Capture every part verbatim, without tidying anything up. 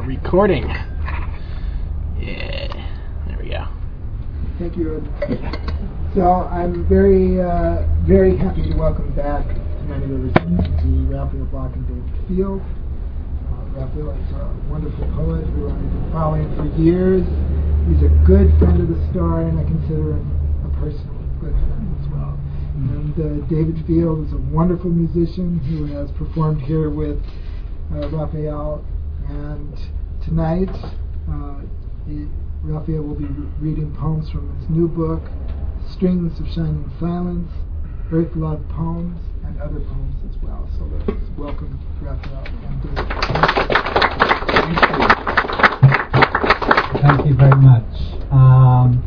recording. Yeah, there we go. Thank you. So I'm very, uh, very happy to welcome back to Many Rivers to Raphael Bloch and David Field. Uh, Raphael is a wonderful poet who I've been following for years. He's a good friend of the Star, and I consider him a personal good friend as well. And uh, David Field is a wonderful musician who has performed here with uh, Raphael. And tonight, uh, he, Raphael will be re- reading poems from his new book, Strings of Shining Silence, Earth Love Poems, and other poems as well. So let's welcome Raphael and David. Thank you. Thank you very much. Um,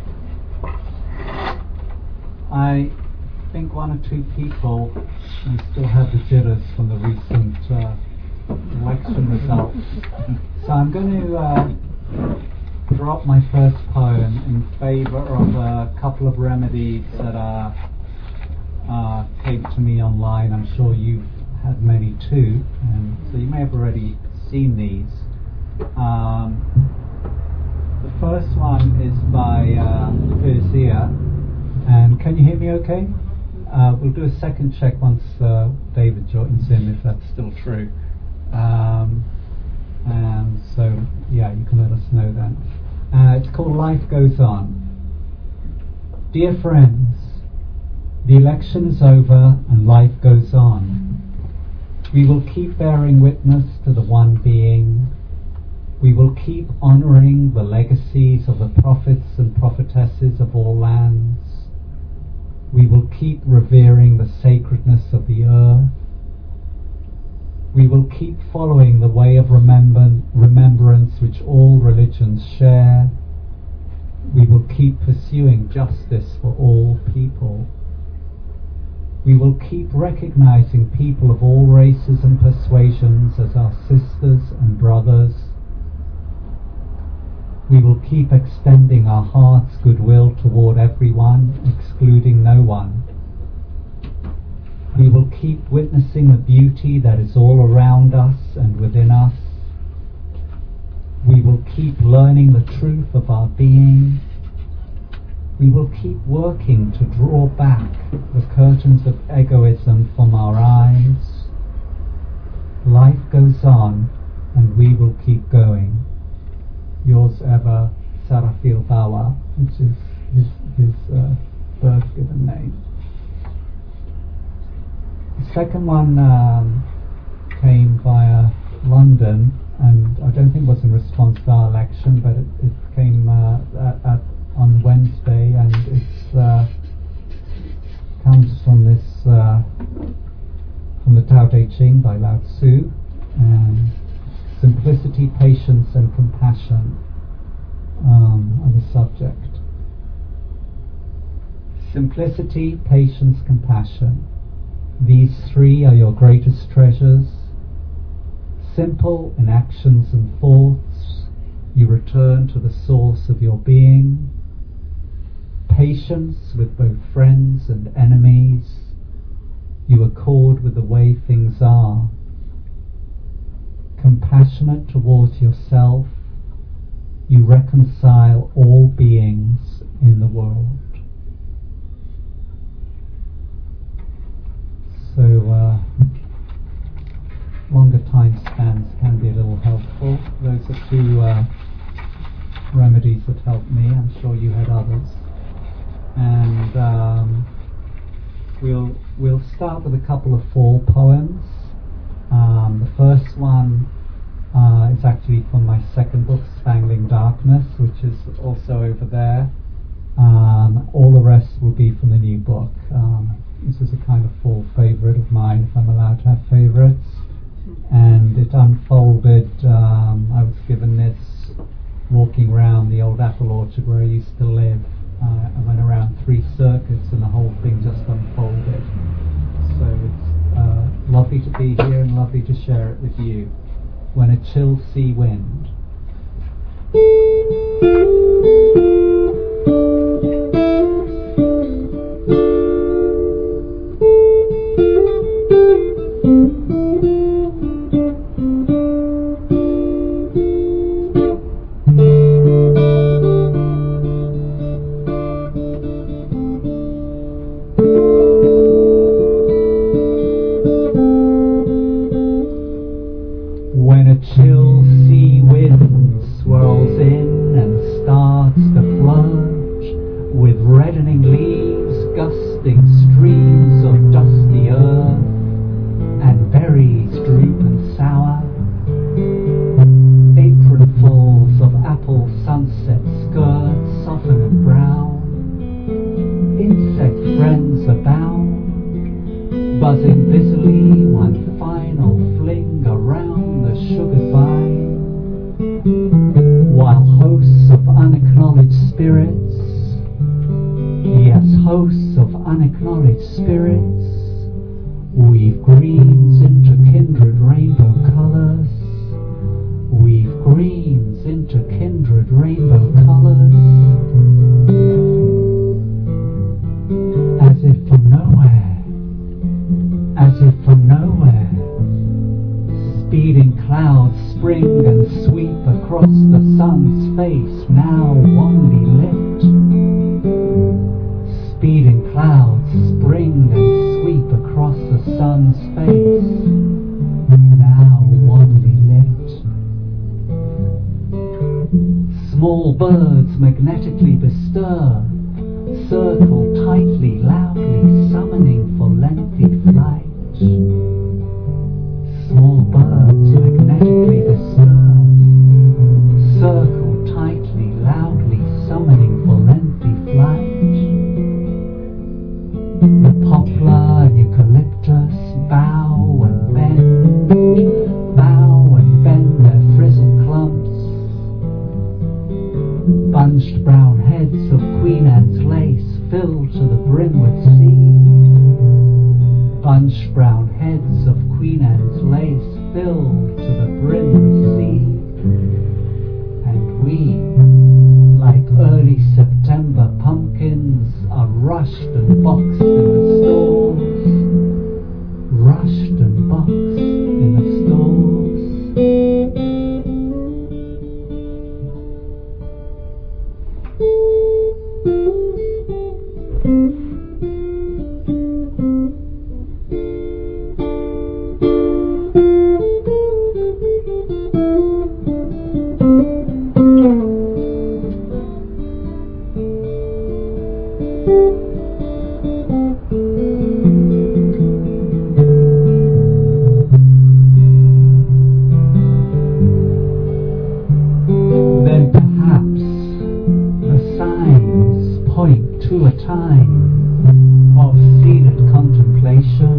I think one or two people may still have the jitters from the recent uh, election results. So I'm going to uh, drop my first poem in favour of a couple of remedies that are, uh, came to me online. I'm sure you've had many too, and so you may have already seen these. Um, the first one is by uh, Poesia, and can you hear me okay? Uh, we'll do a second check once uh, David joins in, if that's still true. Um, and so, yeah, you can let us know then. Uh, it's called Life Goes On. Dear friends, the election is over and life goes on. We will keep bearing witness to the one being. We will keep honouring the legacies of the prophets and prophetesses of all lands. We will keep revering the sacredness of the earth. We will keep following the way of remember- remembrance which all religions share. We will keep pursuing justice for all people. We will keep recognizing people of all races and persuasions as our sisters and brothers. We will keep extending our heart's goodwill toward everyone, excluding no one. We will keep witnessing the beauty that is all around us and within us. We will keep learning the truth of our being. We will keep working to draw back the curtains of egoism from our eyes. Life goes on, and we will keep going. Yours ever, Sarafil Bawa, which is his, his uh, birth given name. The second one um, came via London, and I don't think it was in response to our election, but it, it came uh, at, at, on Wednesday, and it uh, comes from this uh, from the Tao Te Ching by Lao Tzu, and simplicity, patience, and compassion um, are the subject. Simplicity, patience, compassion. These three are your greatest treasures. Simple in actions and thoughts, you return to the source of your being. Patience with both friends and enemies, you accord with the way things are. Compassionate towards yourself, you reconcile all beings in the world. So uh, longer time spans can be a little helpful. Those are two uh, remedies that helped me. I'm sure you had others. And um, we'll we'll start with a couple of fall poems. Um, the first one uh, is actually from my second book, Spangling Darkness, which is also over there. Um, all the rest will be from the new book. Um, this is a kind of fall favourite of mine, if I'm allowed to have favourites. And it unfolded, um, I was given this walking around the old apple orchard where I used to live. Uh, I went around three circuits and the whole thing just unfolded. So it's uh, lovely to be here and lovely to share it with you. When a chill sea wind. chill sea wind swirls in and starts to flood, with reddening leaves gusting streams of dusty earth, and berries droop and sour. Apronfuls of apple sunset skirts soften and brown. Insect friends abound, buzzing busily one final fling around the sugar vine, while hosts of unacknowledged spirits, yes, hosts of unacknowledged spirits, weave greens into kindred rainbow colours, weave greens into kindred rainbow colours, as if from nowhere, as if from nowhere, speeding clouds spring and sweep across the sun's face, now wanly lit. Speeding clouds spring and sweep across the sun's face, now wanly lit. Small birds magnetically bestir, circle tightly, loudly, summoning for lengthy flight. Small birds magnetically bestir, circle tightly, loudly, summoning for lengthy flight. The poplar and eucalyptus bow and bend, bow and bend their frizzled clumps. Bunched brown heads of Queen Anne's lace fill to the brim with seed. Bunched brown heads of Queen Anne's lace fill to the brim with seed. And we, like early September pumpkins, are rushed and boxed in the stalls, rushed and boxed in the stalls. Then perhaps the signs point to a time of seated contemplation.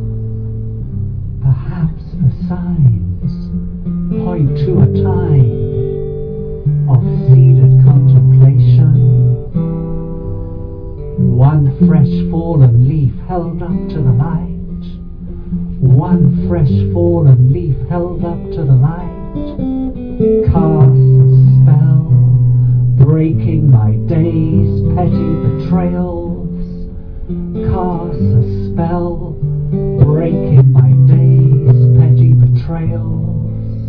Perhaps the signs point to a time of seated contemplation. One fresh fallen leaf held up to the light, one fresh fallen leaf held up to the light, casts a spell, breaking my day's petty betrayals, casts a spell, breaking my day's petty betrayals,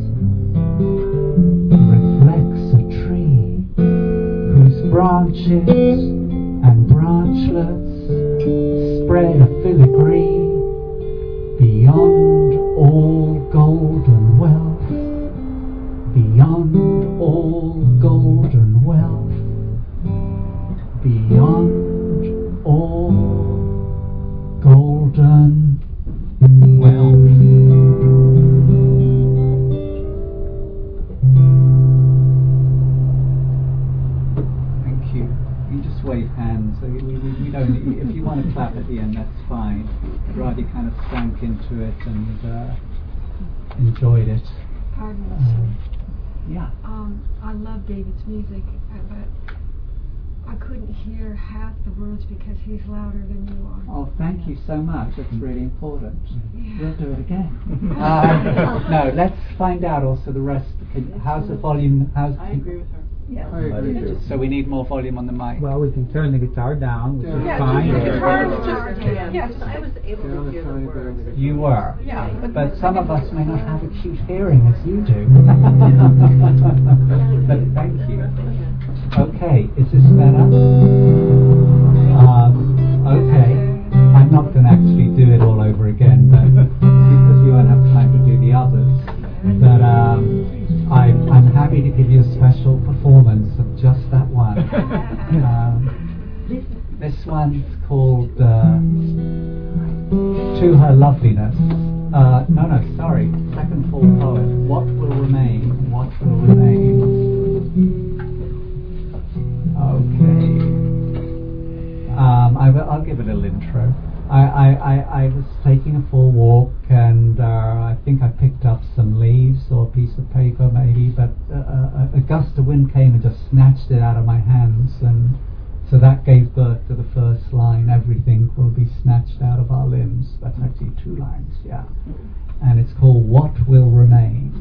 reflects a tree whose branches and branchlets spread a filigree beyond all golden wealth, beyond all golden wealth, beyond all golden wealth. Thank you. You just wave hands. So we, we, we don't. If you want to clap at the end, that's fine. Roddy kind of sank into it and uh, enjoyed it. Pardon me, Uh, sir. yeah. Um, I love David's music, uh, but I couldn't hear half the words because he's louder than you are. Oh, thank you so much. That's really important. Yeah. We'll do it again. uh, no, let's find out also the rest. Can, how's the volume? How's, I agree with her. Yeah. I agree too. So we need more volume on the mic. Well, we can turn the guitar down, which Yeah. is Yeah, fine. just the guitar is just- Yeah, yeah, just I was able Yeah, to that's hear fine, the but words. I'm- You were. Yeah, but, But some of us may not have acute hearing as you do. But thank you. Okay, is this better? Um, okay. I'm not going to actually do it all over again, but because you won't have time to do the others. But um, happy to give you a special performance of just that one. um, this one's called uh, To Her Loveliness. Uh, no, no, sorry. Second full poem. What will remain? What will remain? Okay. Um, I will, I'll give it a little intro. I, I, I, I was taking a full walk, and uh, I think I picked up some leaves or a piece of paper maybe, but uh, a gust of wind came and just snatched it out of my hands, and so that gave birth to the first line, everything will be snatched out of our limbs. That's actually two lines, yeah. And it's called What Will Remain.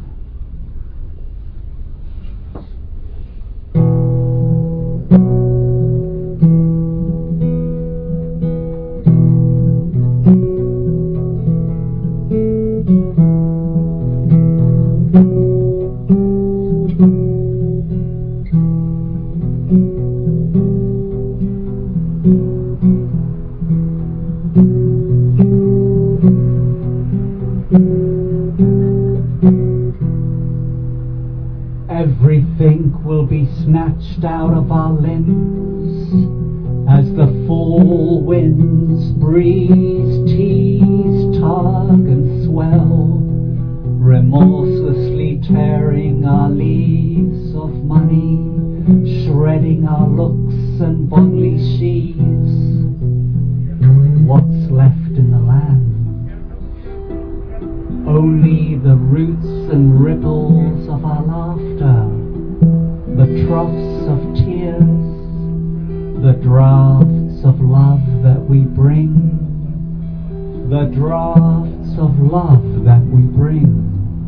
Everything will be snatched out of our limbs as the fall winds breeze, tease, tug and swell, remorselessly tearing our leaves of money, shredding our looks and bodily sheaths. What's left in the land? Only the roots and ripples of our laughter, the troughs of tears, the draughts of love that we bring, the draughts of love that we bring.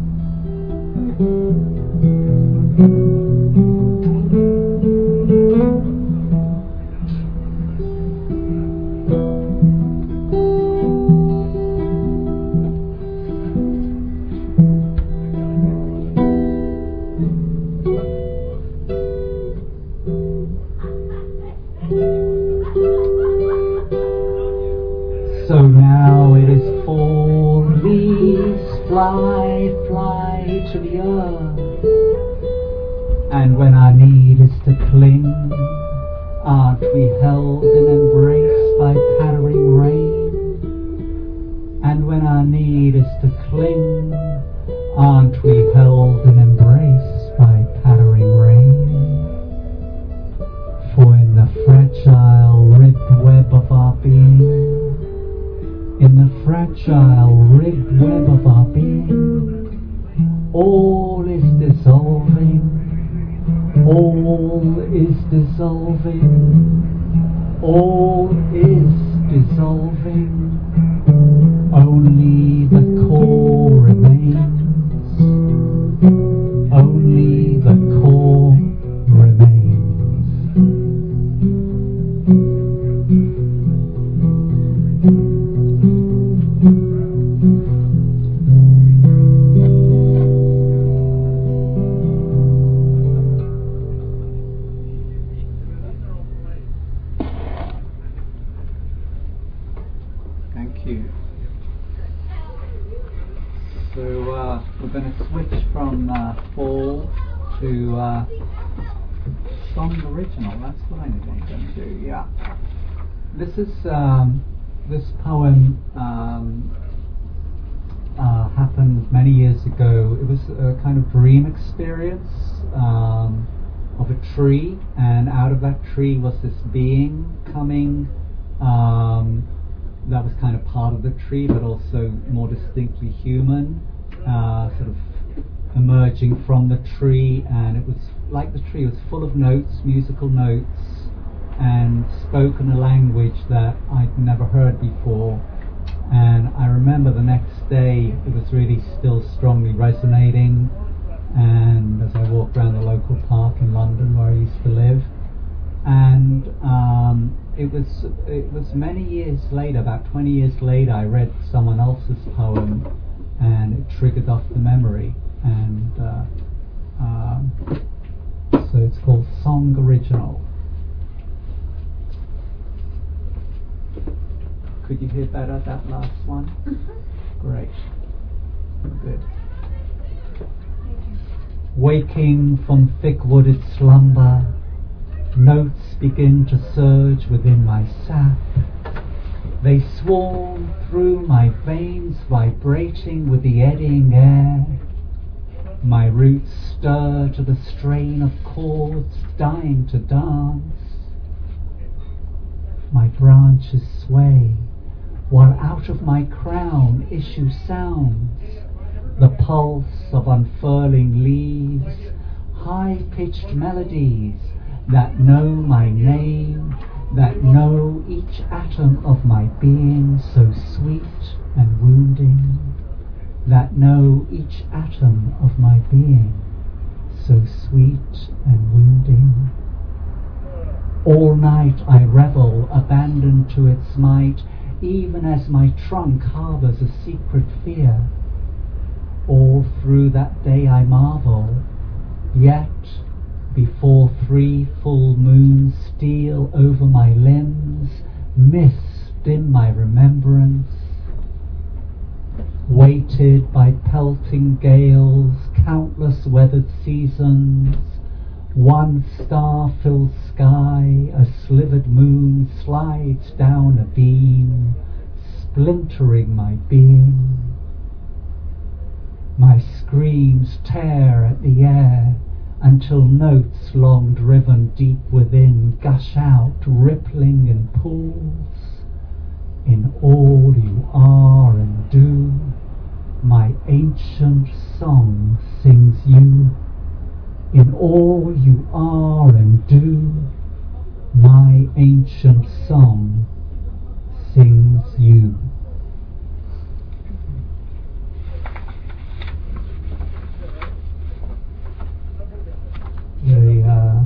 So now it is fall, leaves fly, fly to the earth. And when our need is to cling, aren't we held and embraced by pattering rain? And when our need is to cling, aren't we held and embraced by pattering rain? For in the fragile ribbed web of our being, in the fragile ribbed web of our being, all is dissolving, all is dissolving, all is dissolving, only the core remains, only the core remains. Thank you. So uh, we're going to switch from uh, fall to uh, song original. That's what I'm going to do. Yeah. This is um, this poem um, uh, happened many years ago. It was a kind of dream experience um, of a tree, and out of that tree was this being coming. Um, that was kind of part of the tree, but also more distinctly human, uh, sort of emerging from the tree, and it was like the tree was full of notes, musical notes, and spoken a language that I'd never heard before. And I remember the next day it was really still strongly resonating, and as I walked around the local park in London where I used to live, and um, it was it was many years later, about twenty years later, I read someone else's poem, and it triggered off the memory, and uh, um, so it's called Song Original. Could you hear better that last one? Mm-hmm. Great. Good. Thank you. Waking from thick-wooded slumber, notes begin to surge within my sap. They swarm through my veins, vibrating with the eddying air. My roots stir to the strain of chords dying to dance. My branches sway, while out of my crown issue sounds, the pulse of unfurling leaves, high-pitched melodies that know my name, that know each atom of my being, so sweet and wounding, that know each atom of my being, so sweet and wounding. All night I revel, abandoned to its might, even as my trunk harbours a secret fear. All through that day I marvel, yet before three full moons steal over my limbs, mist dim my remembrance. Weighted by pelting gales, countless weathered seasons, one star-filled sky, a slivered moon slides down a beam, splintering my being. My screams tear at the air, until notes long driven deep within gush out, rippling in pools. In all you are and do, my ancient song sings you. In all you are and do, my ancient song sings you. Very, uh,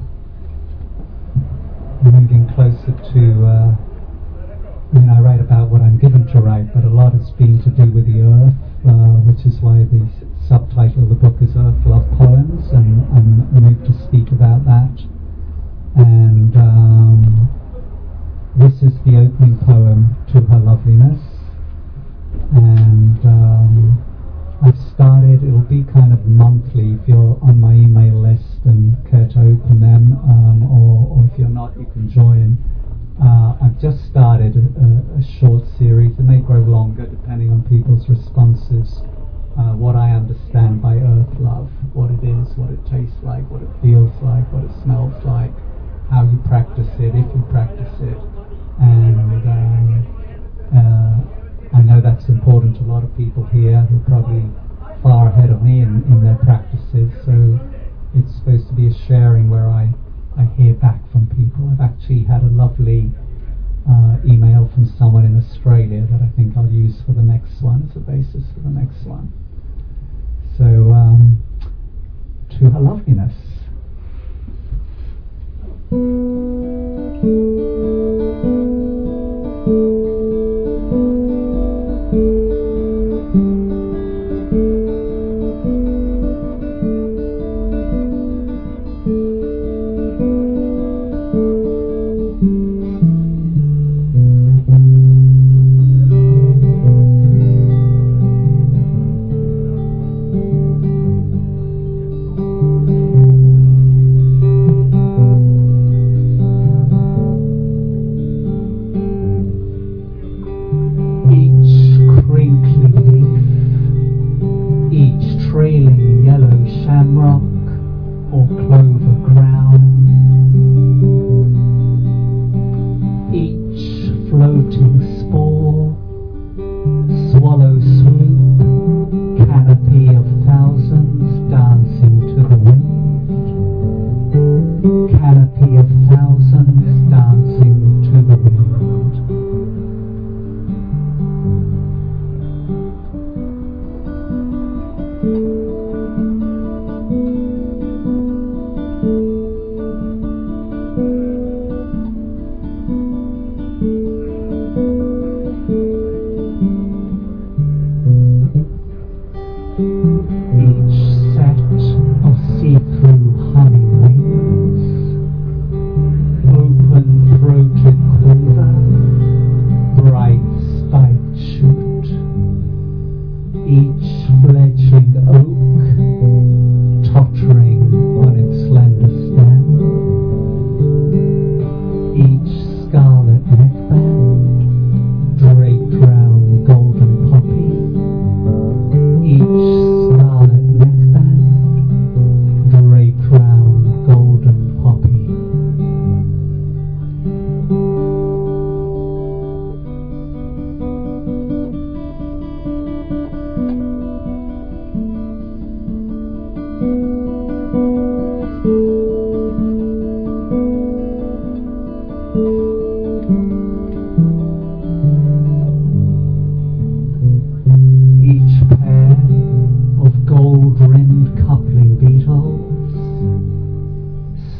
moving closer to, uh, I mean, I write about what I'm given to write, but a lot has been to do with the earth, uh, which is why the subtitle of the book is Earth Love Poems, and I'm moved to speak about that. And um, this is the opening poem to Her Loveliness, and um, I've started, it'll be kind of monthly if you're on my email list and care to open them, um, or, or if you're not, you can join. Uh, I've just started a, a short series. It may grow longer depending on people's responses. Uh, what I understand by earth love, what it is, what it tastes like, what it feels like, what it smells like, how you practice it, if you practice it. And um, uh, I know that's important to a lot of people here who are probably far ahead of me in, in their practices. So it's supposed to be a sharing where I I hear back from people. I've actually had a lovely uh, email from someone in Australia that I think I'll use for the next one as a basis for the next one. So, um, to Her Loveliness.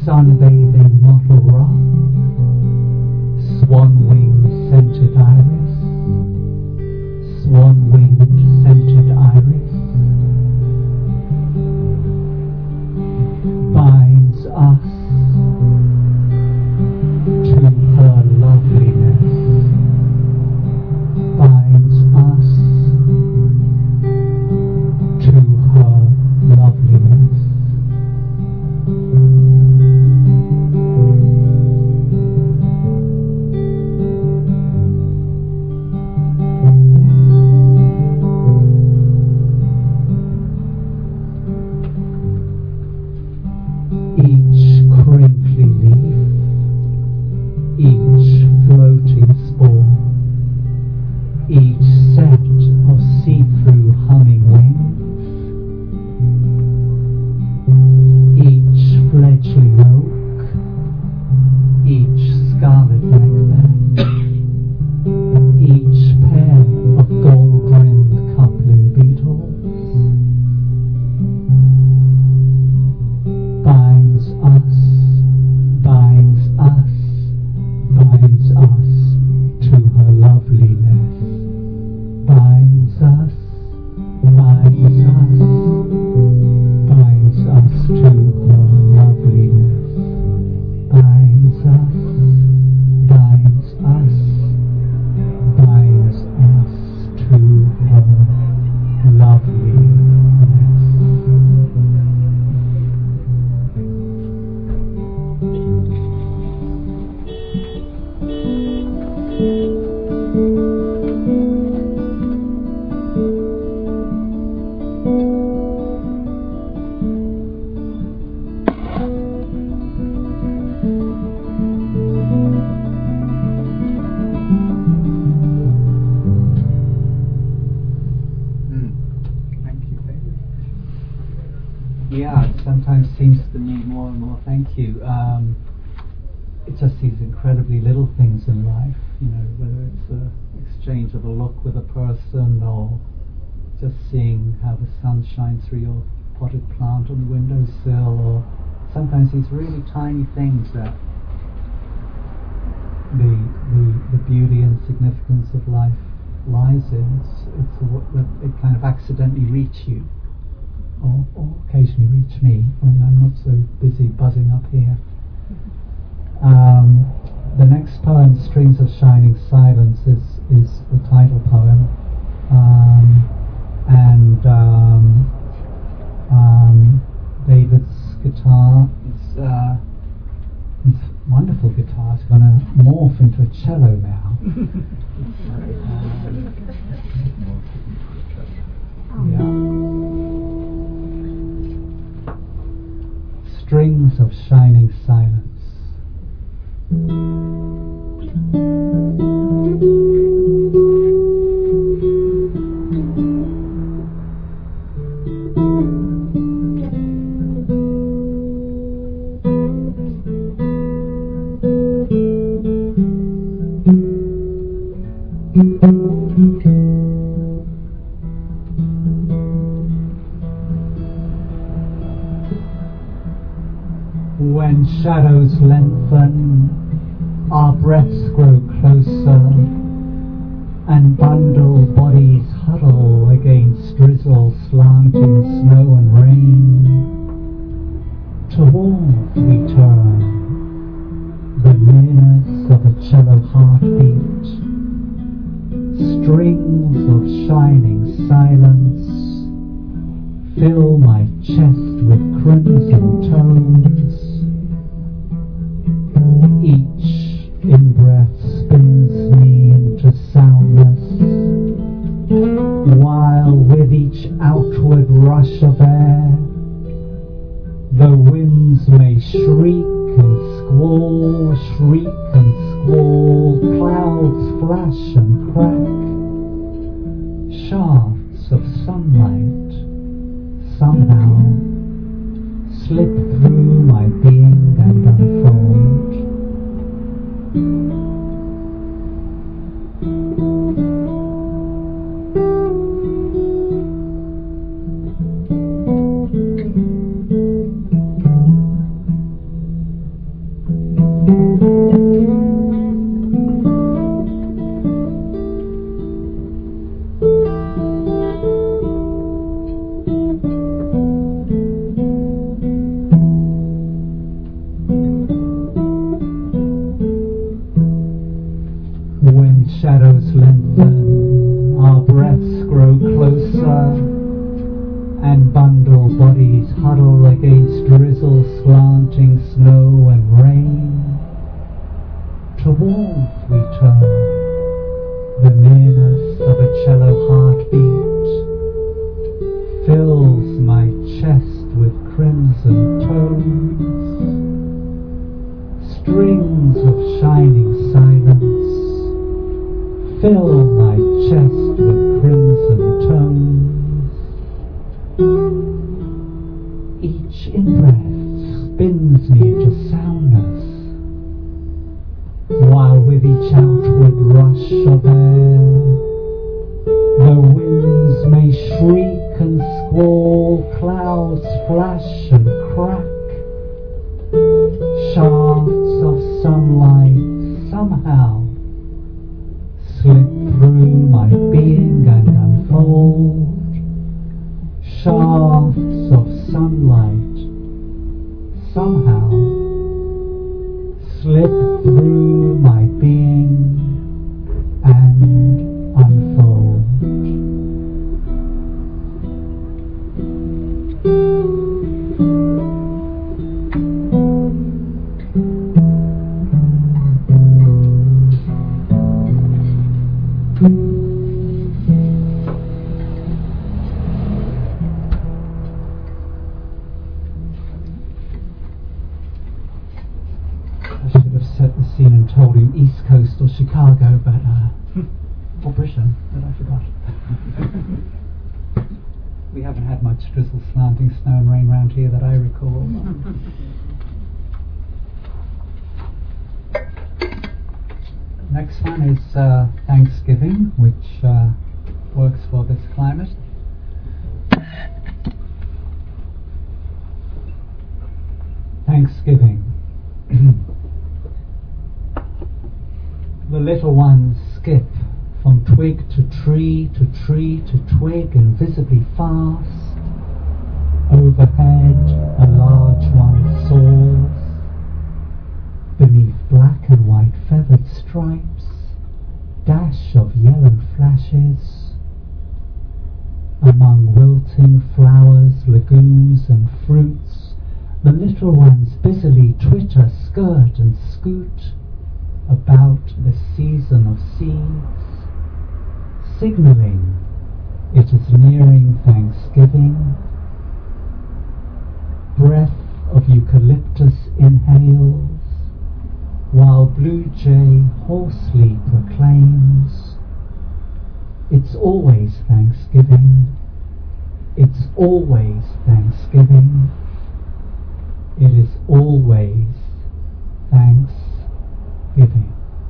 sunbathing mottle rock, swan-winged scented iris, swan-winged scented iris, binds us to her loveliness, binds us to her loveliness. Each crinkly leaf, each floating spore, each set of see-through humming wings, each fledgling oak, each scarlet macbeth, each pair of gold-rimmed coupling beetles, binds us, binds us, binds us to her loveliness, binds us, binds us, binds us to her loveliness, binds us, binds us, binds us to her loveliness. Thank you, David. Yeah, it sometimes seems to me more and more, thank you. Um, it's just these incredibly little things in life, you know, whether it's the exchange of a look with a person or just seeing how the sun shines through your potted plant on the windowsill, or sometimes these really tiny things that the, the, the beauty and significance of life lies in. It's, it's a, what that it kind of accidentally reach you, or, or occasionally reach me when I'm not so busy buzzing up here. Um, the next poem, Strings of Shining Silence, is, is the title poem, um, and um, um, David's guitar is uh, this wonderful guitar. It's going to morph into a cello now. Yeah. Strings of Shining Silence. When shadows lengthen, our breaths grow closer, and bundled bodies huddle against drizzle, slanting snow and rain. To warmth we turn, the nearness of a cello heartbeat, strings of shining silence fill my chest with crimson tones. Each in-breath spins me into soundness, while with each outward rush of air, the winds may shriek and squall, shriek and squall, clouds flash and crack, shafts of sunlight somehow slip through my being and unfold. pale bodies huddle against drizzle, slanting snow and rain. To warmth we turn, the nearness of a cello heartbeat fills my chest with crimson tones. Strings of shining silence fill my chest with crimson tones. Each in-breath spins me into soundness, while with each outward rush of air, the winds may shriek and squall, clouds flash and crack. Shafts of sunlight somehow slip through my being and unfold. Shafts of sunlight somehow slip through my being and unfold. Told him East Coast or Chicago, but uh, or Britain, but I forgot. We haven't had much drizzle, slanting snow and rain round here that I recall. Next one is uh, Thanksgiving, which uh, works for this climate. Thanksgiving. The little ones skip from twig to tree to tree to twig invisibly fast. Overhead a large one soars. Beneath black and white feathered stripes, dash of yellow flashes. Among wilting flowers, legumes and fruits, the little ones busily twitter, skirt and scoot about the season of seeds, signalling it is nearing Thanksgiving. Breath of eucalyptus inhales, while blue jay hoarsely proclaims, it's always Thanksgiving, it's always Thanksgiving, it is always Thanksgiving. Giving.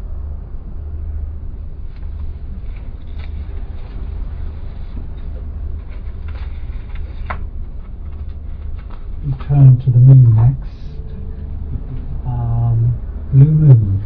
We turn to the moon next. Um, blue moon.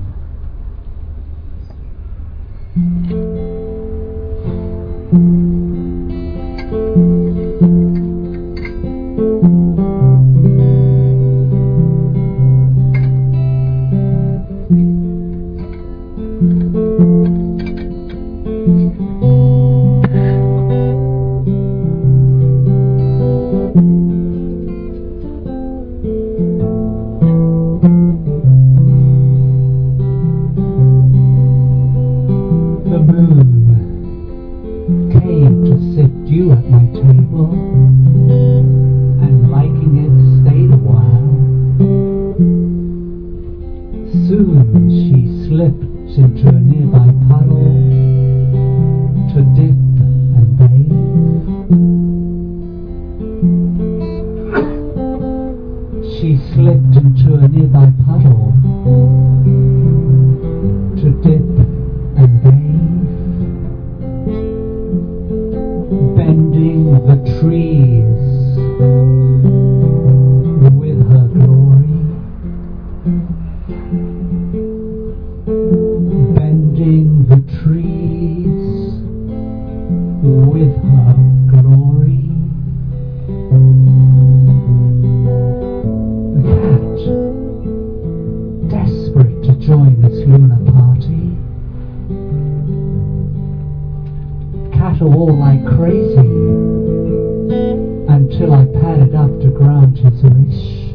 padded up to grant his wish.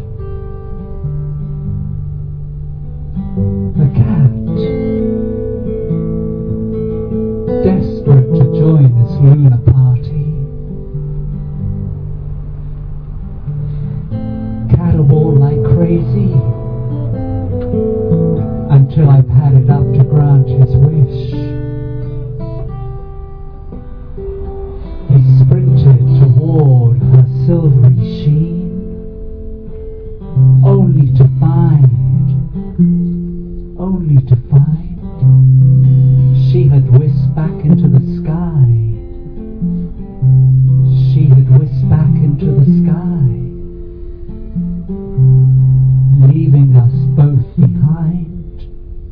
The cat, desperate to join this lunar party, caterwauled like crazy until I padded up to grant his wish. He sprinted toward her silvery sheen, only to find, only to find, she had whisked back into the sky. She had whisked back into the sky, leaving us both behind,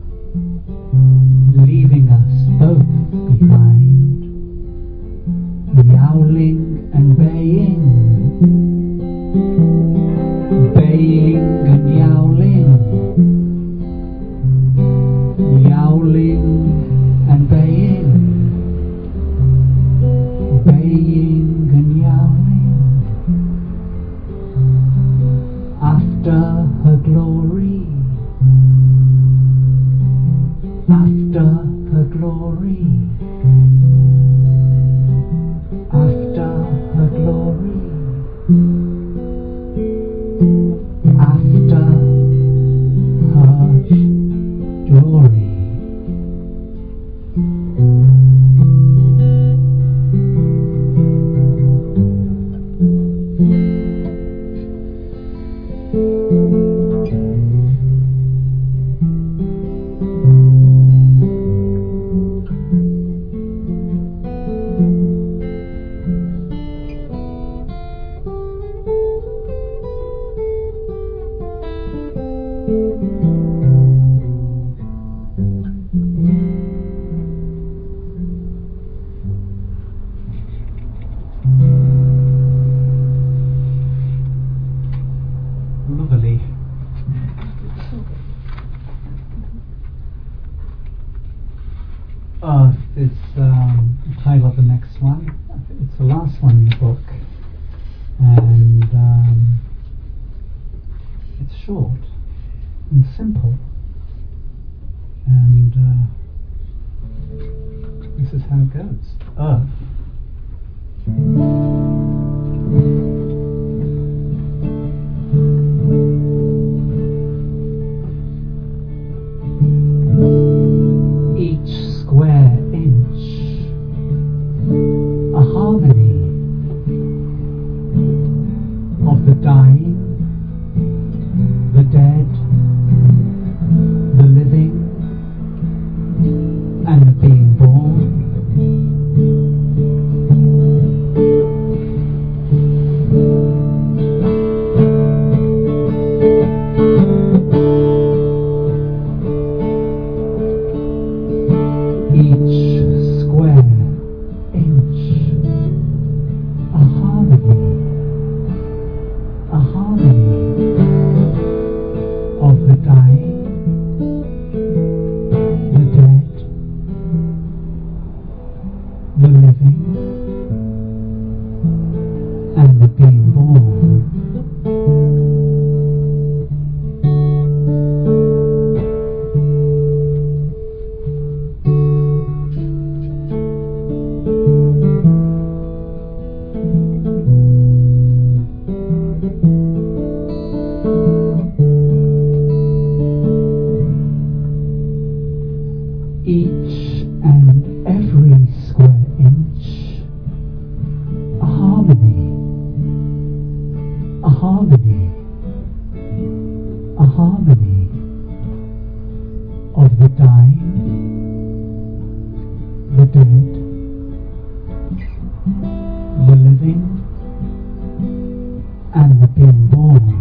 leaving us both behind, yowling and baying, baying and yowling, yowling and baying, baying and yowling, after her glory, after her glory, after her glory, after her glory. Lovely. Earth is um, the title of the next one. It's the last one in the book, and um, it's short and simple, and uh, this is how it goes. Earth. Each square inch a harmony of the dying, the dead, the living, and the being born. Each and every square inch a harmony, a harmony, a harmony of the dying, the dead, the living, and the being born,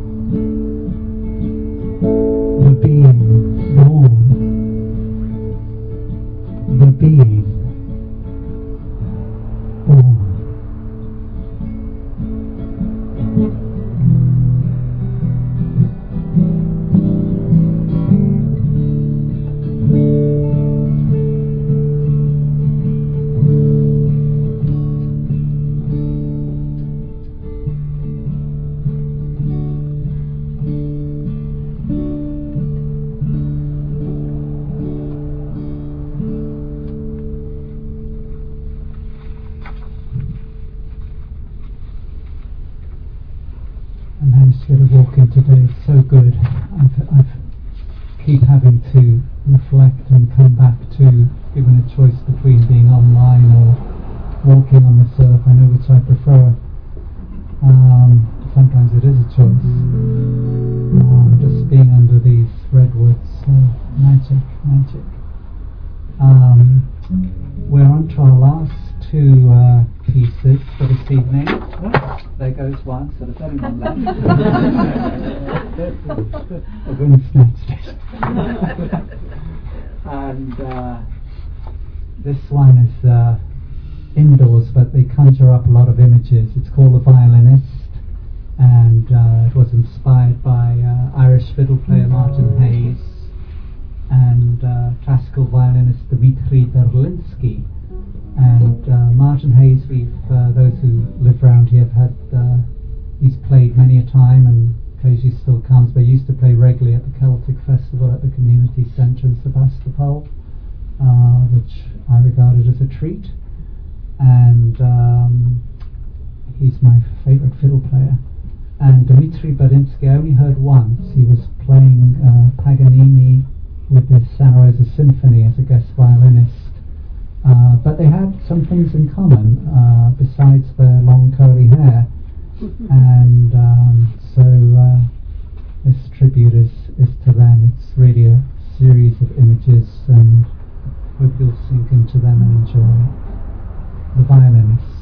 the being born, the being born. I managed to get a walk in today. It's so good. I've, I've keep having to reflect and come back to, given a choice between being online or walking on the surf. I know which I prefer. Um, sometimes it is a choice. Um, just being under these redwoods, uh, magic, magic. Um, we're on to our last two uh, pieces for this evening. Oh, there goes one, so there's only one left. I've only snatched it. And uh, this one is uh, indoors, but they conjure up a lot of images. It's called The Violinist, and uh, it was inspired by uh, Irish fiddle player Martin Hayes and uh, classical violinist Dmitri Berlinsky. And uh, Martin Hayes, we've uh, those who live around here have had. Uh, he's played many a time, and occasionally still comes. But he used to play regularly at the Celtic Festival at the community centre in Sebastopol, uh, which I regarded as a treat. And um, he's my favourite fiddle player. And Dmitri Berlinsky, I only heard once. He was playing uh, Paganini with the Santa Rosa Symphony as a guest violinist. Uh, but they had some things in common, uh, besides their long curly hair. And um, so uh, this tribute is, is to them. It's really a series of images, and hope you'll sink into them and enjoy it. The Violinist.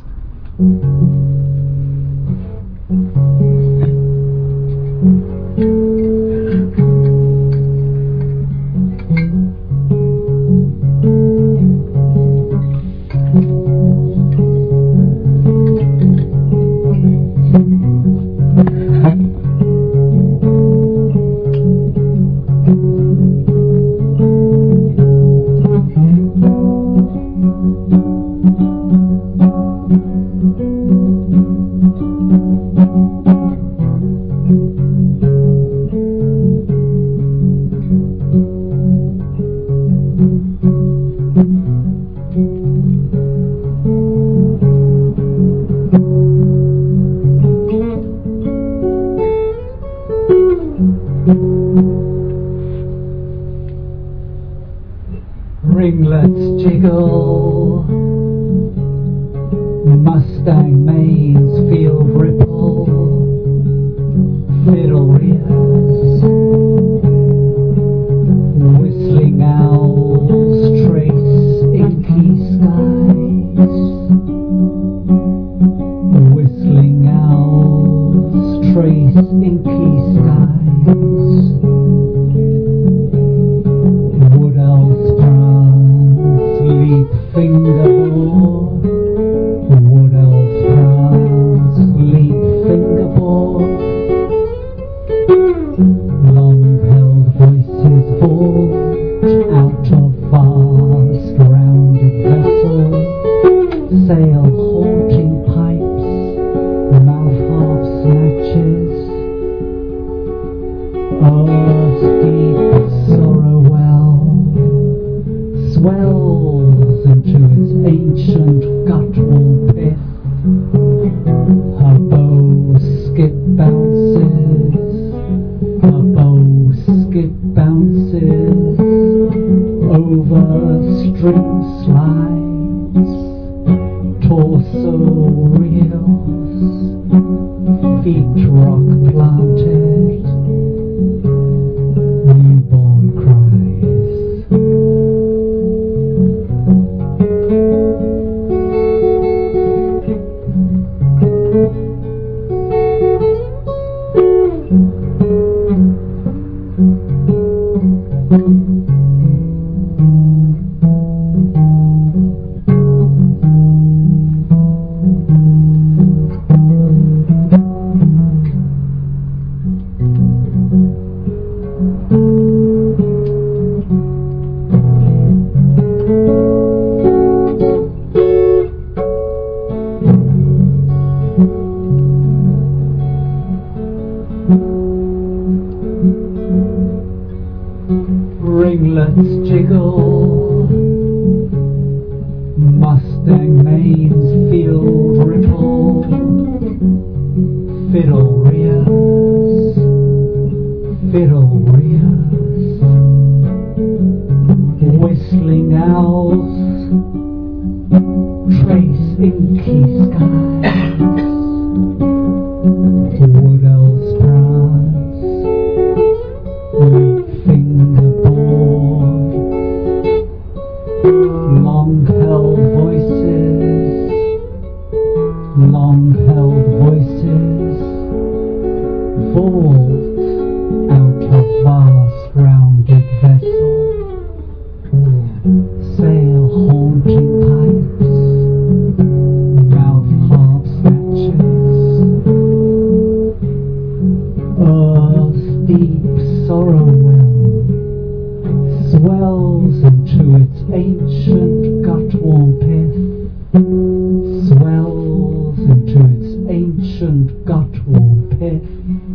Ringlets jiggle, Mustang manes feel ripple, fiddle rears, whistling owls trace inky skies, whistling owls trace inky skies. Fingerboard, wood elves prance, leap fingerboard, long-held voices forge out of vast rounded vessel, sail haunting pipes, mouth half snatches, earth's deep sorrow well, swells into its ancient guttural pith. Her bow skip bounces, her bow skip bounces, over string slides, torso reels, feet rock planted, newborn cries. Ringlets jiggle, Mustang manes field ripple, fiddle rear, fiddle rears, whistling owls trace inky skies, wood elves prance, leaf fingerboard, long-held voices, long-held voices, vault out of vast rounded vessel, sail haunting pipes, mouth harp snatches, earth's deep sorrow well swells into its ancient gut-warm pith, swells into its ancient gut-warm pith.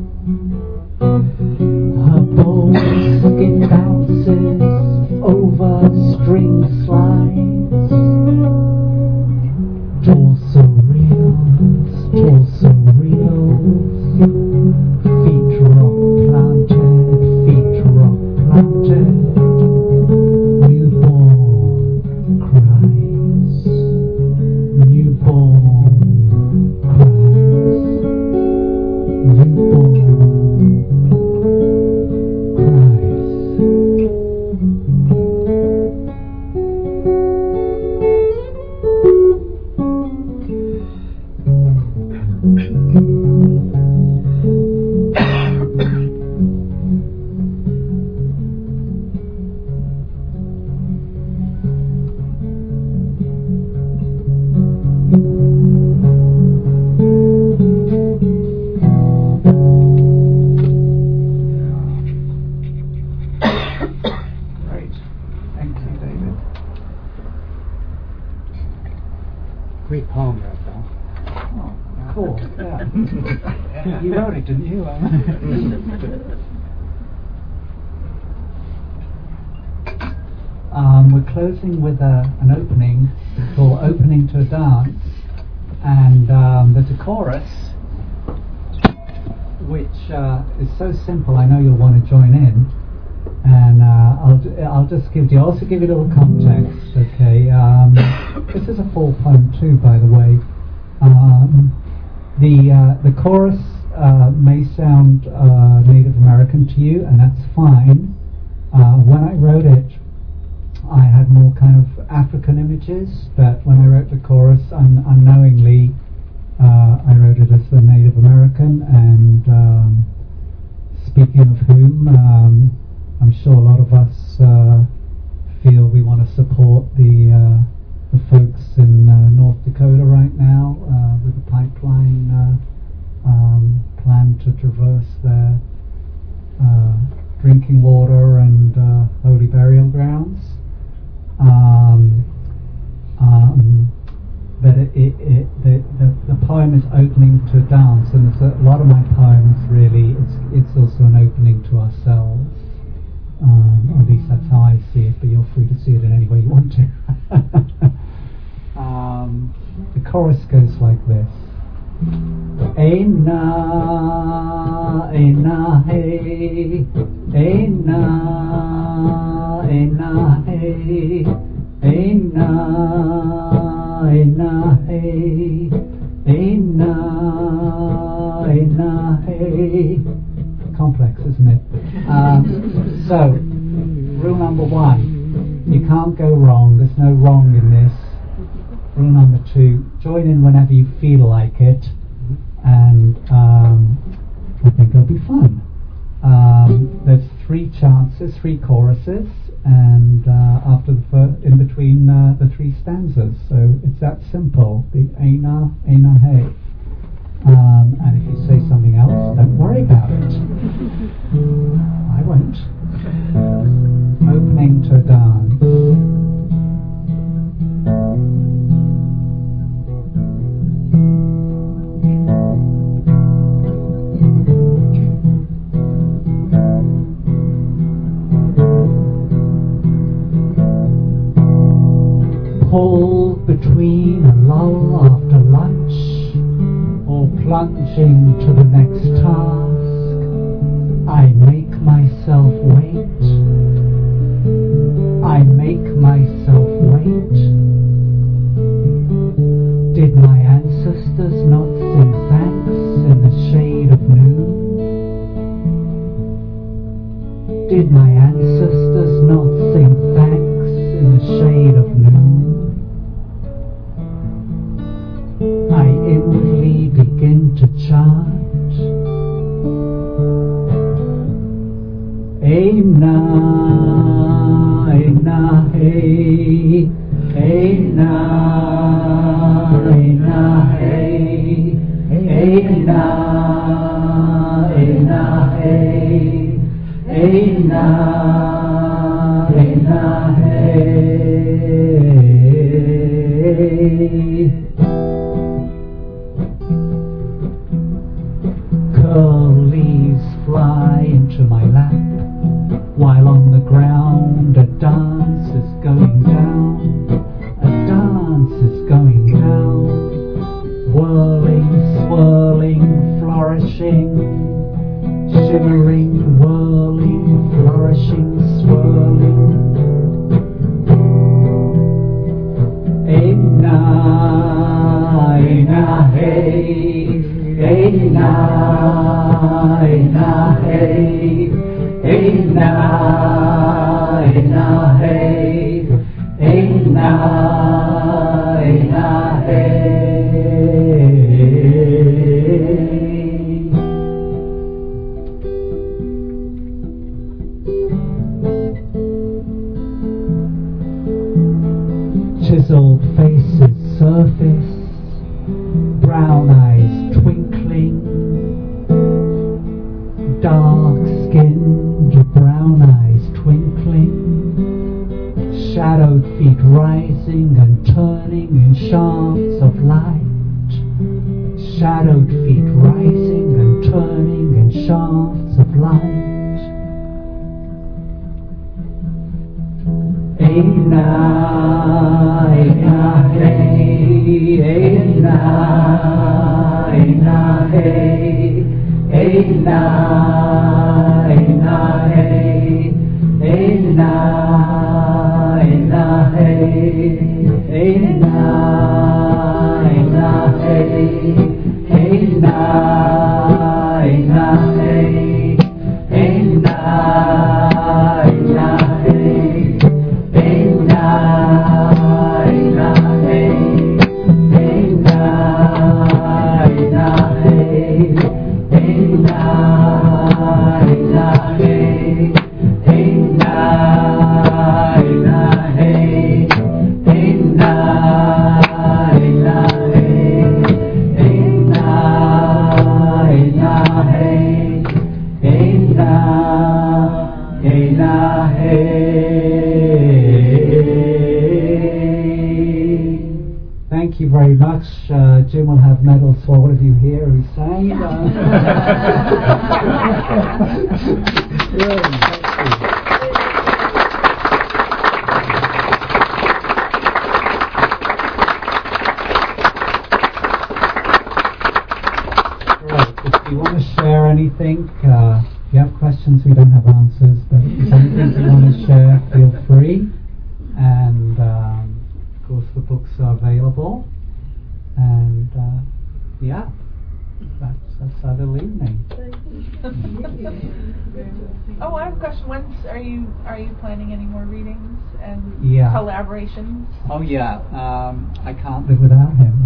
Her bold skin bounces over string slides, torso reels, torso reels, feet rock planted, feet rock planted, newborn cries, newborn cries, newborn Great. Thank you, David. Great poem, Raphael. Oh, Cool, yeah. You wrote it, didn't you? Um, we're closing with a, an opening, or opening to a dance, and um, there's a chorus, which uh, is so simple. I know you'll want to join in, and uh, I'll I'll just give you also give you a little context. Okay, um, this is a full poem too, by the way. Um, the uh, the chorus uh, may sound uh, Native American to you, and that's fine. Uh, when I wrote it, I had more kind of African images, but when I wrote the chorus, un- unknowingly, uh, I wrote it as the Native American. And um, speaking of whom, um, I'm sure a lot of us uh, feel we want to support the uh, the folks in uh, North Dakota right now uh, with the pipeline uh, um, plan to traverse their uh, drinking water and uh, holy burial grounds. Um, um, but it, it, it, the, the, the poem is opening to a dance, and there's a lot of my poems really, it's, it's also an opening to ourselves. Um, at least that's how I see it, but you're free to see it in any way you want to. um, the chorus goes like this. Eina, eina, hey, eina, eina, hey, eina, eina, hey, eina, eina, hey. Complex, isn't it? Um, so, rule number one, you can't go wrong. There's no wrong in this. Rule number two, join in whenever you feel like it, and um, I think it'll be fun. Um, there's three chances, three choruses, and uh, after the fir- in between uh, the three stanzas. So it's that simple. The Eina, Eina, hey. Um, and if you say something else, don't worry about it. I won't. Opening to a dance. Pull between a lull after lunch, or plunging to the next task, I make my Did my ancestors not sing thanks in the shade of noon? I inwardly begin to chant. Eina, Eina, hey, Eina, Eina, hey, Eina, Eina, hey, Eina, Eina, hey. Curl leaves fly into my lap, while on the ground a dance is going down, a dance is going down, whirling, swirling, flourishing, shimmering, whirling, flourishing, swirling. Eina, Eina, hey, Eina, Eina, hey, Eina, Eina, hey, Eina, Eina, hey. Chiseled faces surface, brown eyes twinkling, dark-skinned brown eyes twinkling, shadowed feet rising and turning in shafts of light, shadowed feet rising and turning in shafts of light. Eina, Eina, hey, Eina, Eina, hey, Eina, Eina, hey, Eina, Eina, hey, Eina, Eina, hey, Eina, Eina, hey, Eina, Eina, hey. Thank you very much. Uh, Jim will have medals for all of you here who sang. Uh, right, if you want to share anything, uh, if you have questions, we don't have answers, but if there's anything you want to share, feel free. And um, of course the books are available. And uh, yeah, that's, that's our little evening. Oh, I have a question. When's are you are you planning any more readings and Yeah. collaborations? Oh yeah, um, I can't live without him.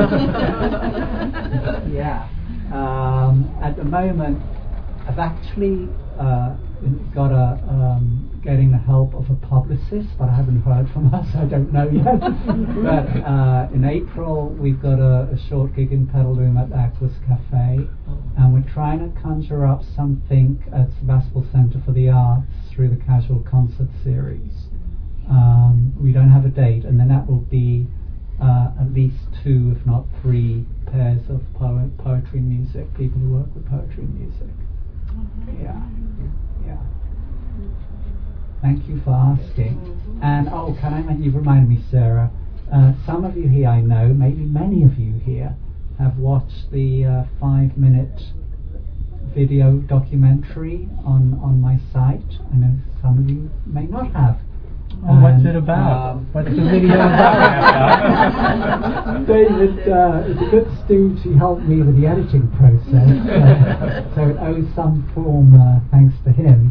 Yeah. Um, at the moment, I've actually uh, got a um, getting the help of a publicist, but I haven't heard from her, so I don't know yet. But uh, in April, we've got a, a short gig in Petaluma at the Aquas Cafe, and we're trying to conjure up something at Sebastopol Centre for the Arts through the Casual Concert Series. Um, we don't have a date, and then that will be uh, at least two, if not three, pairs of po- poetry and music, people who work with poetry and music. Yeah, yeah. Thank you for asking. And oh, can I mention, you've reminded me, Sarah, uh, some of you here I know, maybe many of you here, have watched the uh, five-minute video documentary on, on my site. I know some of you may not have. Oh, what's And, it about? um, What's the video about? David uh, is a good student. He helped me with the editing process, uh, so it owes some form uh, thanks to him.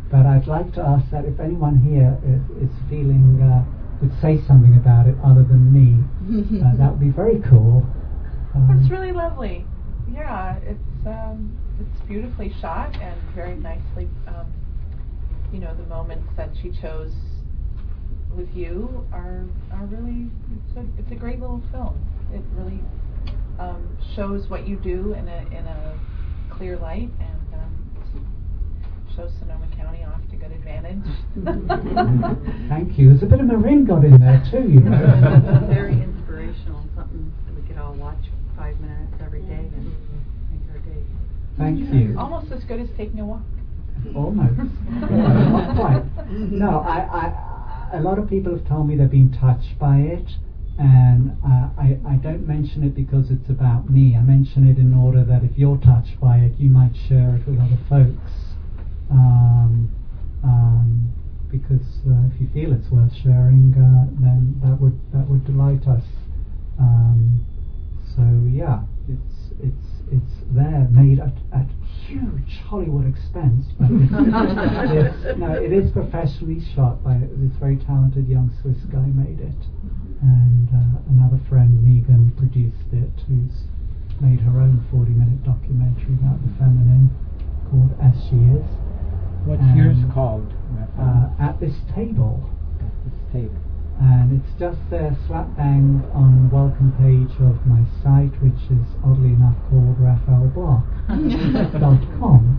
but I'd like to ask that if anyone here is, is feeling uh, would say something about it other than me, uh, that would be very cool. Um, It's really lovely. Yeah, it's um, it's beautifully shot and very nicely. Um, you know, the moments that she chose with you are are really it's a it's a great little film. It really um, shows what you do in a in a clear light and um, shows Sonoma County off to good advantage. Thank you. There's a bit of Marin got in there too, you know. Very inspirational. Something that we could all watch five minutes every day and make our day. Thank you. Almost as good as taking a walk. Almost. Not quite. No, I, I, a lot of people have told me they've been touched by it, and uh, I, I don't mention it because it's about me. I mention it in order that if you're touched by it, you might share it with other folks. Um, um, because uh, if you feel it's worth sharing, uh, then that would that would delight us. Um, so yeah, it's it's it's there, made at, at huge Hollywood expense, but it's, it's, no, it is professionally shot by this very talented young Swiss guy made it, and uh, another friend, Megan, produced it, who's made her own forty minute documentary about the feminine called As She Is. What's And, yours called? Uh, At This Table. This table. And it's just there slap bang on the welcome page of my site, which is oddly enough called raphael block dot com.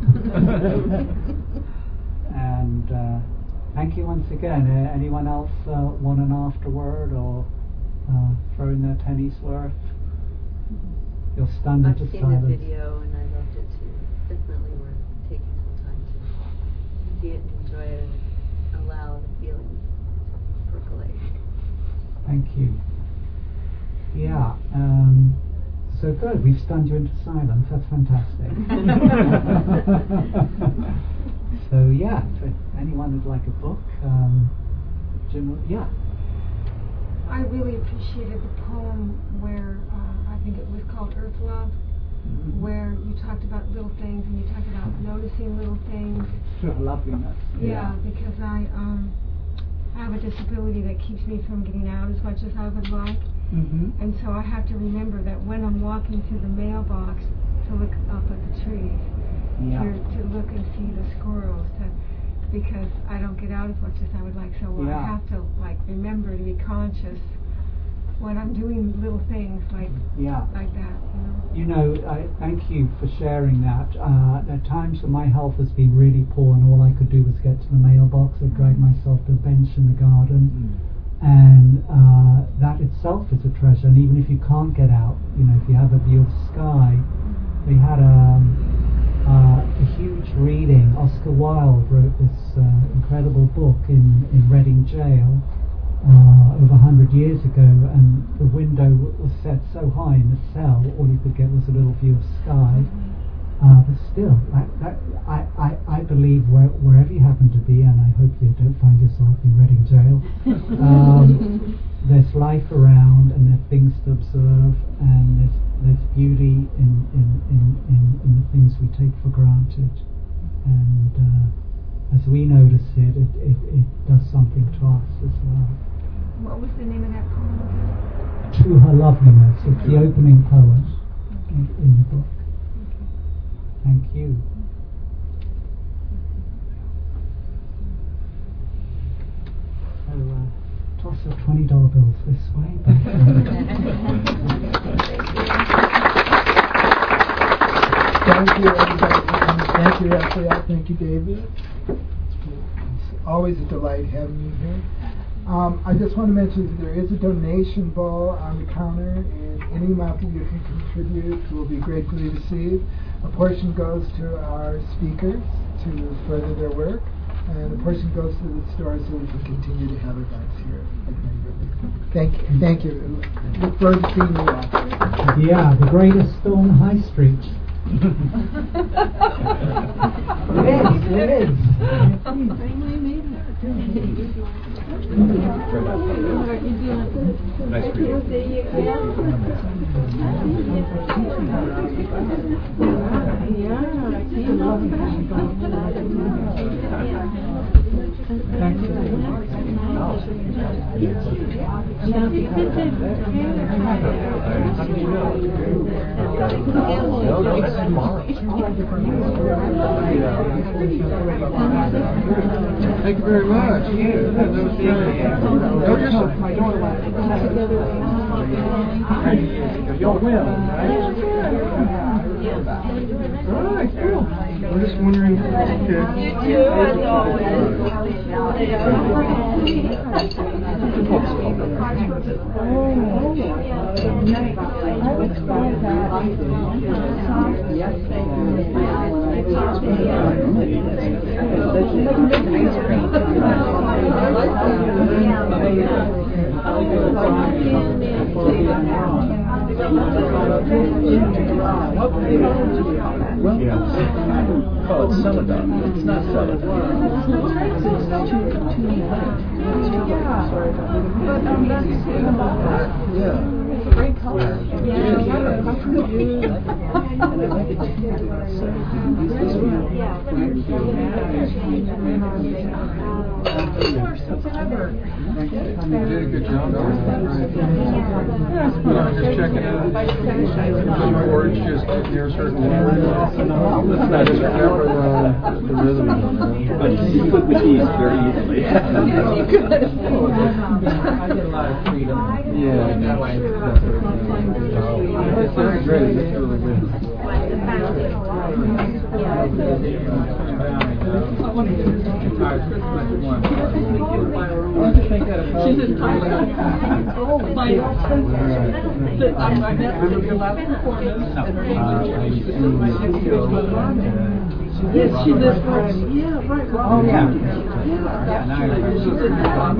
And uh, thank you once again. Uh, anyone else uh, want an afterword or uh, throw in their penny's worth? You're stunned I've into seen silence. the video and I loved it too. Definitely worth taking some time to see it and enjoy it and allow the feelings to percolate. Thank you. Yeah, um, so good. We've stunned you into silence. That's fantastic. So yeah, if anyone would like a book, um, Jim, yeah. I really appreciated the poem where uh, I think it was called Earth Love, Mm-hmm. where you talked about little things and you talked about noticing little things. Sure, loveliness. Yeah, because I um, have a disability that keeps me from getting out as much as I would like. Mm-hmm. And so I have to remember that when I'm walking to the mailbox to look up at the trees, Yeah. to, to look and see the squirrels, to, because I don't get out as much as I would like. So Yeah. I have to like remember to be conscious when I'm doing little things like Yeah. like that. You know? You know, I thank you for sharing that. Uh, there are times when my health has been really poor and all I could do was get to the mailbox. I'd drag myself to a bench in the garden. Mm. And uh, that itself is a treasure. And even if you can't get out, you know, if you have a view of sky, we had a, uh, a huge reading. Oscar Wilde wrote this uh, incredible book in, in Reading Jail uh, over a hundred years ago, and the window was set so high in the cell, all you could get was a little view of sky. Uh, but still, that, that, I, I, I believe where, wherever you happen to be, and I hope you don't find yourself in Reading Jail, um, there's life around, and there are things to observe, and there's, there's beauty in, in, in, in, in the things we take for granted. And uh, as we notice it, it, it, it does something to us as well. What was the name of that poem again? To Her Loveliness. It's the opening poem in, in the book. Thank you. So, uh, toss your twenty dollar bills this way. But, Thank you, everybody. Thank you, Raphael. Thank you, David. It's always a delight having you here. Um, I just want to mention that there is a donation bowl on the counter, and any amount that you can contribute will be gratefully received. A portion goes to our speakers to further their work, and a portion goes to the store so we can continue to have events here. Thank you. Thank you. Look forward to seeing you all. yeah, the greatest store on High Street. It is, it is. Nice Thank you very much. Yeah, that was great. No, just You'll win, right? all right, cool. I'm just wondering. Okay. You too, as always. Yes. Oh, it's Celadon. It's not Celadon. Yeah. It's a great color. You did a good job. Yeah, just check it out. The chords just near certain words. Let's not just remember the, the rhythm. But you could with ease very easily. I get a lot of freedom. Yeah, that way. It's very great. It's really good. She's in Thailand. Oh, my God. I met her at your last performance. Yes, she lives right. Yeah, right. Oh, yeah. Yeah. Yeah, now I remember. She's in Thailand.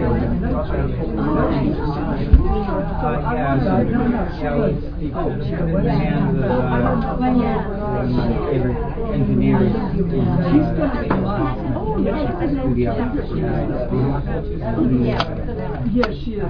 Uh, yeah, so, yeah, it was in the hands of uh, one of my favorite engineers in uh, studio. Yes, she is.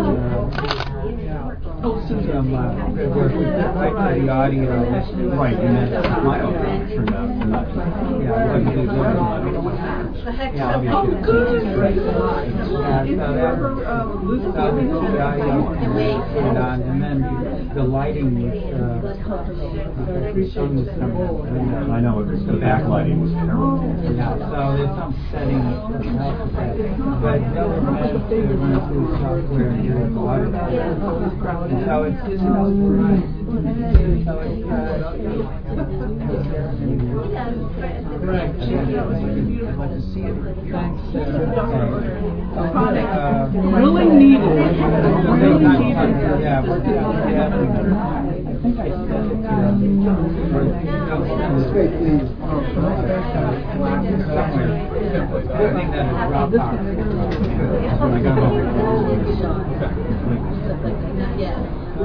Oh, Susan. Some uh, work with right to the audio. Right, and that's my audio turned out to not just. Yeah, I wasn't too good. Yeah, obviously. Oh, good. Yeah, so that was Uh, so the audio and on, and then the lighting was uh, the sun was coming up. I know, it was, the backlighting was terrible. Yeah, so there's some settings that help with that. But they'll manage to run through software and do a lot of that. And so it's just so it's uh, Right. I'd like to see it. thanks. Uh, uh, Really needed. Really needed. Yeah, we're good. Yeah, I think I said it to them. It's great, please. Somewhere. I think that is Dropbox. I got it. Yeah.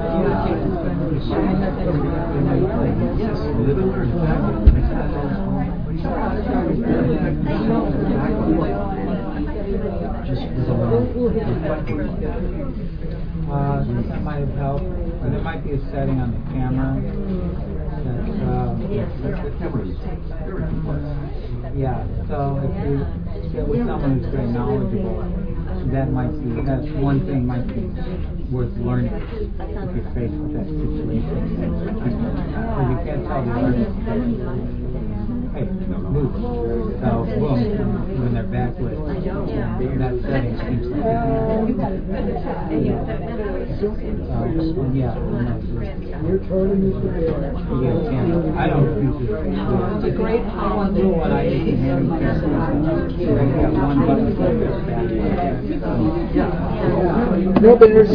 Uh, that might have helped. Or there might be a setting on the camera that, uh, yeah, so if you get with someone who's very knowledgeable, that might be, that's one thing might be worth learning if you're faced with that situation. Because you can't tell the artist, hey, move. So, boom, when they're backlit, that setting seems like it. So, yeah, You're totally Mister yeah, yeah, I don't use it. It's a great holiday. When I use the hand camera, I got one button for this back. No bears.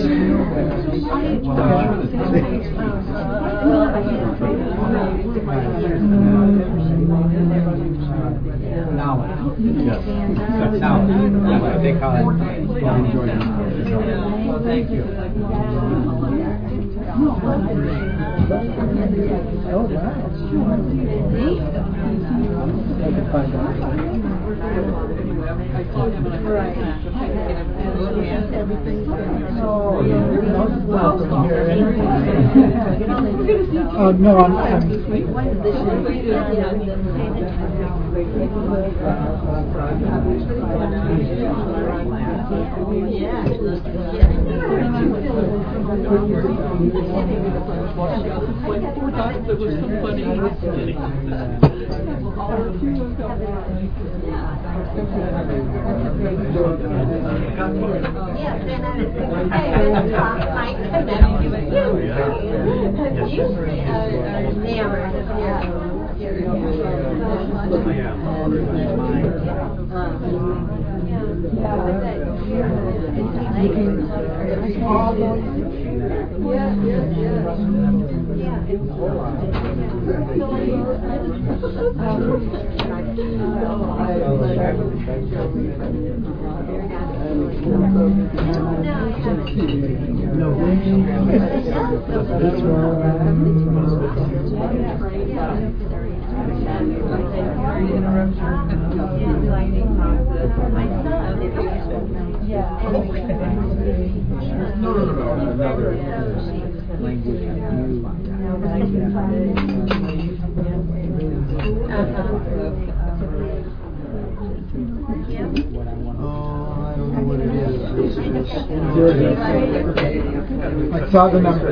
Knowledge. Yes. That's knowledge. That's what they call it. Well, enjoy it. Well, thank you. Oh, no, I'm, I'm I saw the number.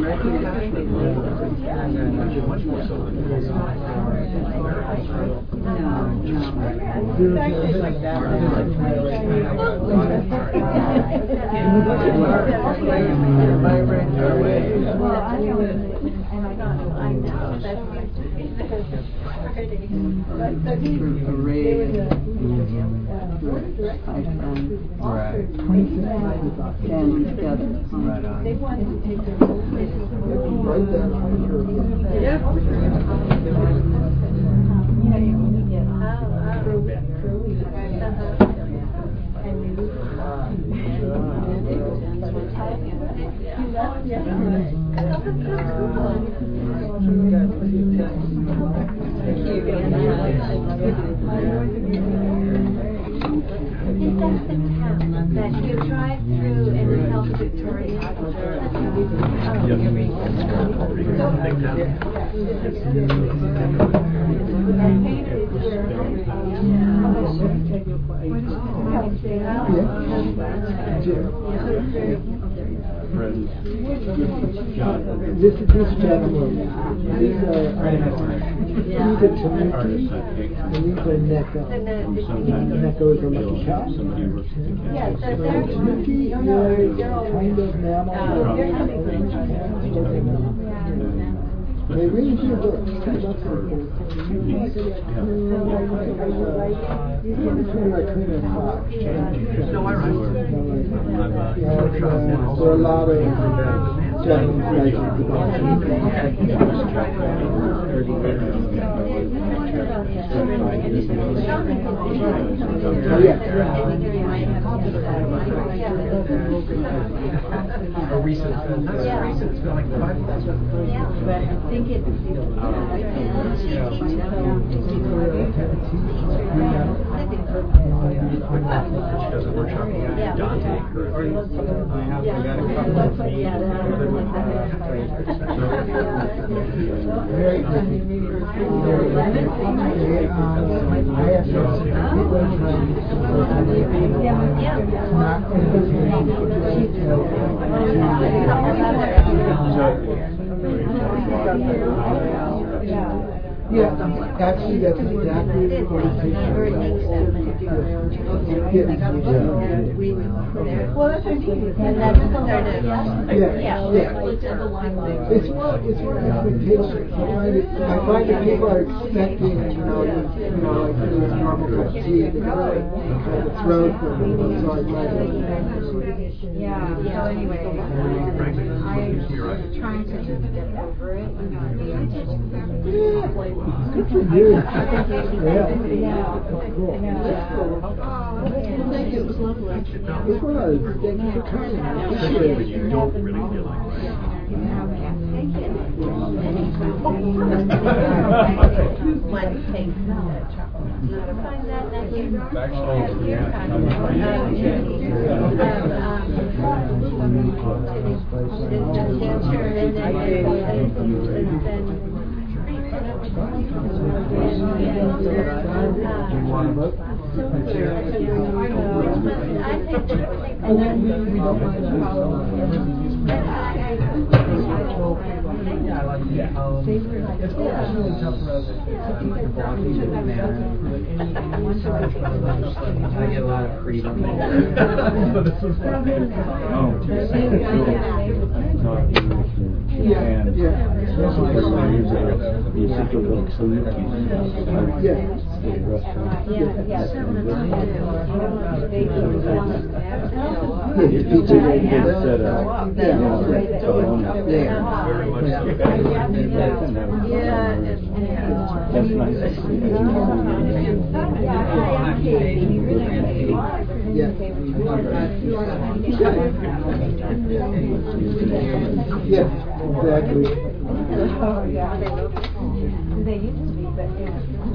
They wanted to take their whole that you drive through and the South Victoria. This is this gentleman. These are these are tanuki, and these are neko. Neko is a lucky cow. Yeah, so So they're tanuki is kind of mammal. They really do look lots of things. These are like clean and fox. No, I write. And uh, there are a lot of Japanese legends about Oh, yeah. A recent, uh, not so recent, it's been like five months. I think it's She does a workshop with Dante currently. Very good. I have some Yeah, actually, that's exactly what it is. Well, that's what and that's sort of, Yeah, yeah. It's more, it's more expectations. I find it, I find that people are expecting, you know, you, you know, like this normal cup of tea, and they're really kind of thrown for me. So I try to. Yeah, so anyway, I'm trying to just get over it. Yeah, good for you. Yeah, cool. Thank you, it was lovely. It was. Thank you for coming. I appreciate it. You don't really feel like One thing. Find that next year. you want to vote? And then we don't mind that. Yeah, I like that. Um, it's always really tough for us. I get a lot of freedom. Oh, Yeah, and yeah. you sit there with food. Yeah. Set up. That's nice. Yeah, exactly. They used to be, but yeah.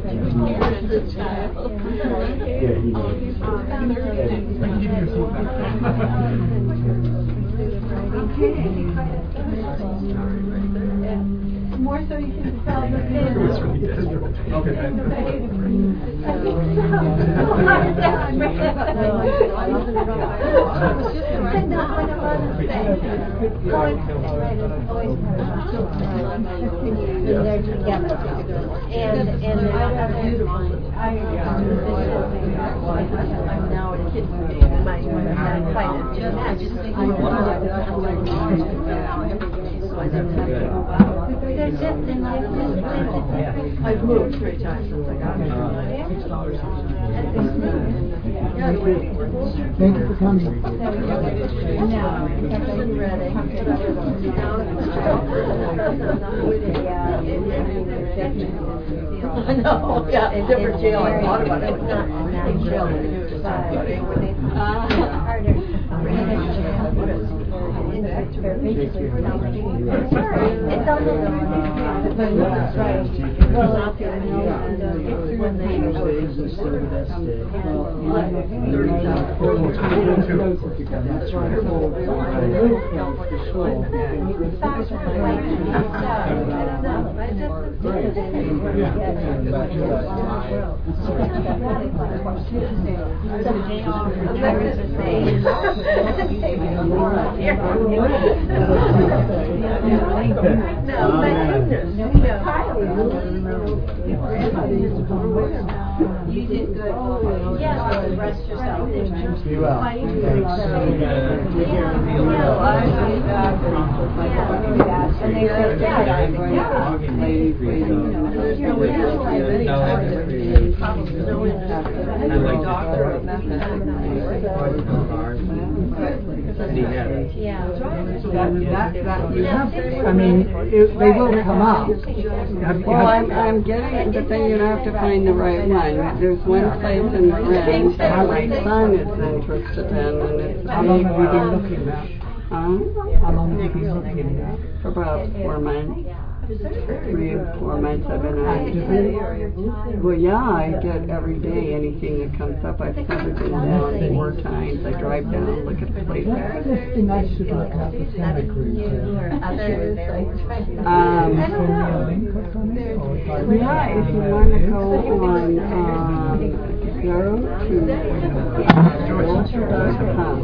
Yeah, he knows. More so you can tell the kids. Okay, they're together. And and I I'm now a kid my I've moved three times since I got here. Thank you for coming. No, yeah, it's different jail. I thought about it. It's not jail. It's almost right. Go out there and when they no, my goodness. You did good. Yes, rest yourself. Be well. Yeah. That, that, that, you have, I mean, it, they will come up. Well, I'm, I'm getting, but then you have to find the right one. There's one place in the Friends that my son is interested in, and it's How long have you been looking at? Huh? How long have you been looking at? For about four months. Three or four months I've been on. Well, yeah, I get every day anything that comes up. I've probably been down four times. I drive down and look at the places. It'd be nice to look at the Santa Cruz. Um, yeah, if you want to go on, um, go to realtor dot com.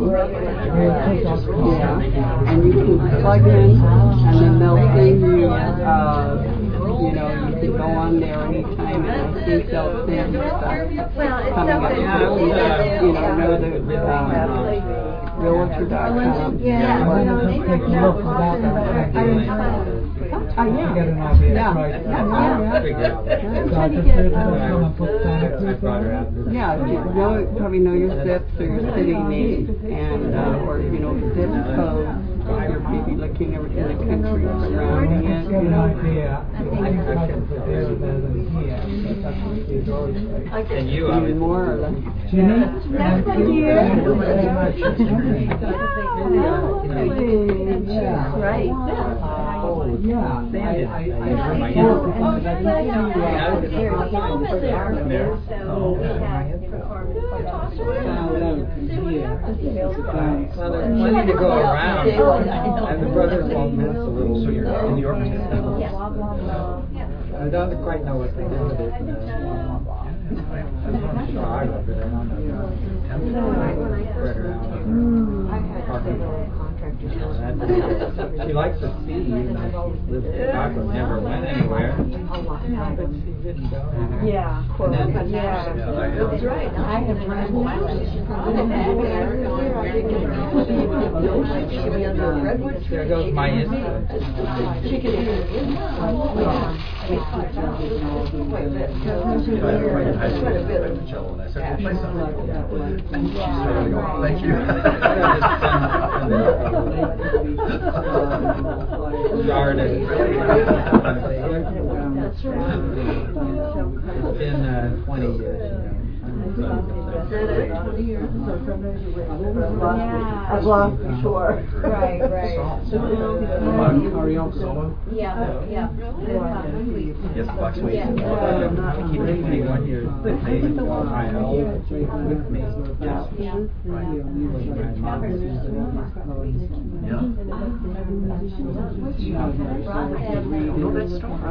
Yeah, and you can plug in, and then they'll send you, uh, you know, you can go on there anytime, and I think they'll send you stuff coming up. You know, know the, um, realtor dot com. Yeah. Why don't you take a look without that? Uh, yeah. To get an idea Yeah. of prices. Yeah. So I just said that someone put Santa Cruz on. Yeah, you know, probably know your zips or your city name, and uh, or you know zip code. You're maybe looking over in the country surrounding it. Get an idea. I think prices are there than here. That's what Theodore's like. And you, Even more or less. Jimmy, thank you very much. Yeah. Right. Oh, yeah. I, I, I, I Well, there's plenty to go around. And the brother-in-law mess a little, so you're in New York too. Yeah. I don't quite know what they do with it. I'm sure I love it. I don't know. Spread around. She likes the sea, even though she lived in Chicago, never went anywhere. But she didn't go anywhere. Yeah. And then, Yeah. That's right. I have friends. there goes my interest. She could Yeah, I went to high school, I played the cello, and I said, "Well, play something." She's totally going, "Thank you." Garden. That's right. It's been uh, twenty years, you know. Is that it? Twenty years? Yeah. I've lost for sure. Right, right. Yeah, yeah. Yes, Bucks Wheat. I keep thinking one year they Ohio with me. Yeah. My mom was Yeah. Know that story?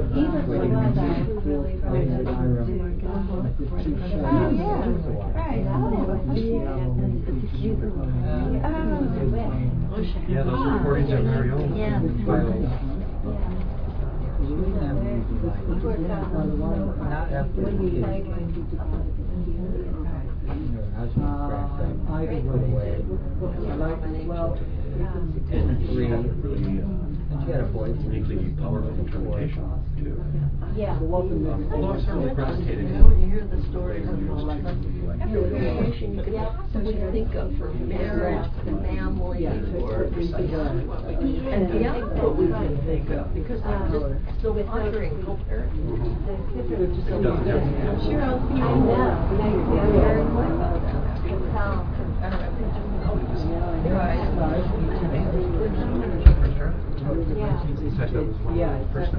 Yeah, those recordings are very old. Yeah. Not after the kids. Her husband crashed up. I was away. And three. And she had a boyfriend. Uniquely powerful interpretation, too. Yeah. Um, although I've certainly participated in When you hear the stories of her life, every creation you could possibly think of for marriage, for family, for and beyond what we can think of, because we're just so honoring culture. It doesn't have to be. Sure, I know. You're very quick about that. Yeah, it's Never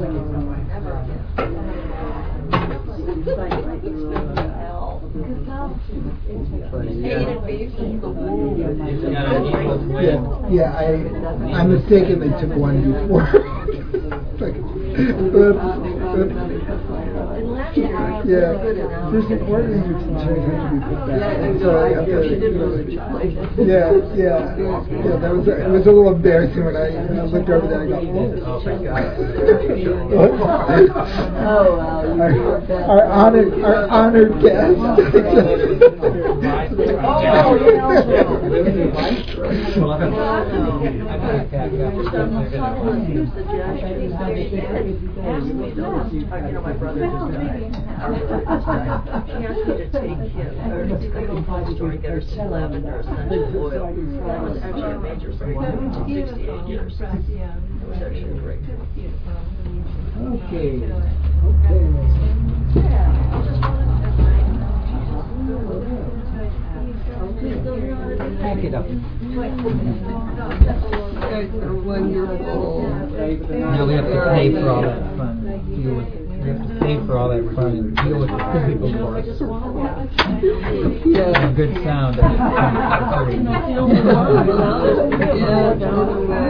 Yeah, yeah, I, I mistakenly took one before. Like, oops, oops. Yeah, there's an ordinance that has to be put back. So I have to, yeah, yeah, yeah, that was, it was a little embarrassing when I, when I looked over there, I go, Oh, thank God. Oh, wow. Our, our honored, our honored guest. You know, my brother just died. She asked me to take him, or to go to the store and get her some lavender essential oil. That was actually a major breakthrough. sixty-eight years. It was actually a breakthrough. Okay. Pack it up. You guys are wonderful. Now we have to pay for all that fun. Deal with, we have to pay for all that fun and deal with the physical part. Yeah. And good sound. Yeah, down the way.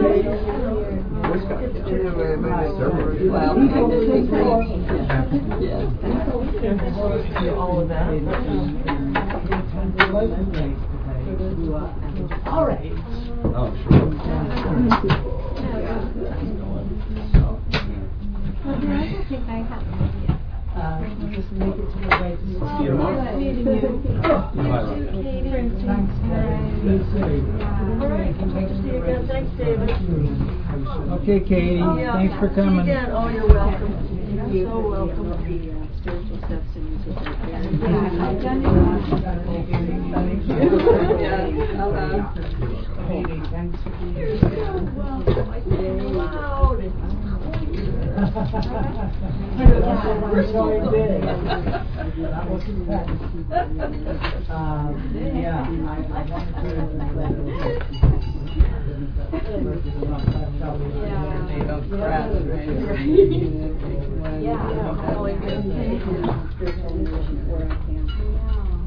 Wow. All of that. All right. Oh, sure. Uh, just make it to the right. See you tomorrow. Thanks, David. Okay, Katie, Yeah. thanks for coming. See you again. Oh, you're welcome. You're so welcome.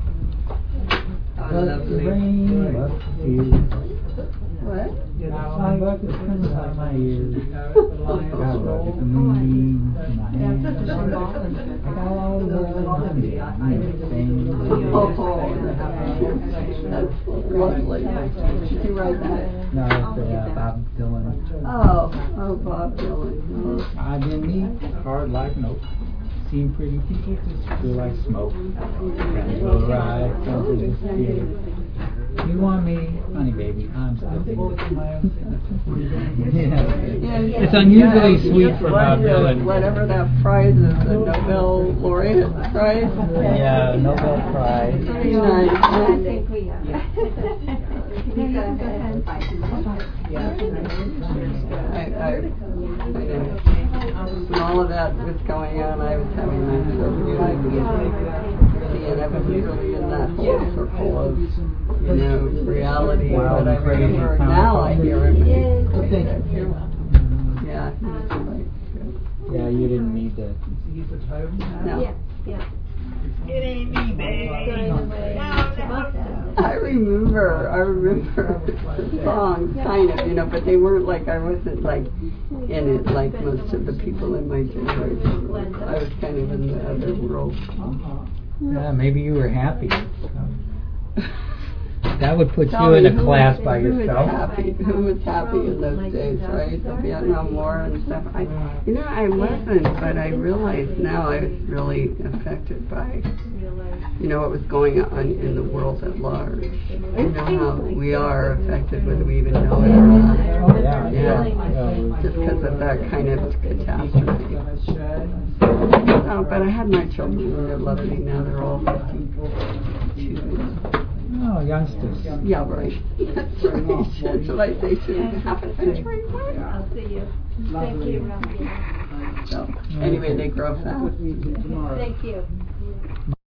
What? I'm back to inside my ears. God, look at the moonbeam in my hand. I got all the money. Oh, that's lovely. Did you write that? No, it's uh, Bob Dylan. Oh, oh, Bob Dylan. Oh. I didn't need hard like nope. Seen pretty people just feel like smoke. Go ride something to steal. You want me, honey baby? I'm still single. Yeah. It's unusually sweet for Bob Dylan. Whatever that prize is, the Nobel laureate prize. Yeah, Nobel Prize. Very nice. I think we are. I, I, I when all of that was going on, I was having my surgery, and I was seeing, I was really in that whole circle of, you know, reality. Wow, but I crazy. remember now I hear him. Mm-hmm. Yeah, he's right. Yeah, you didn't need that. No. Yeah, yeah. It ain't me, baby. I remember, I remember the songs, kind of, you know, but they weren't like, I wasn't like in it like most of the people in my generation. I was kind of in the other world. Yeah, maybe you were happy. That would put Tell you in me, a who class was, by who yourself. Was happy? Who was happy in those days, right? The Vietnam War and stuff. I, you know, I wasn't, but I realize now I was really affected by, you know, what was going on in the world at large. You know how we are affected whether we even know it or not. Oh, yeah, Yeah, yeah. just because of that kind of catastrophe. Oh, but I had my children and they're lovely now. They're all fifty-two. Oh, youngsters. Yeah, right. That's right. Civilization. Half a century. What? I'll see you. Thank you, Ralphie. So, anyway, they grow fast. Thank you.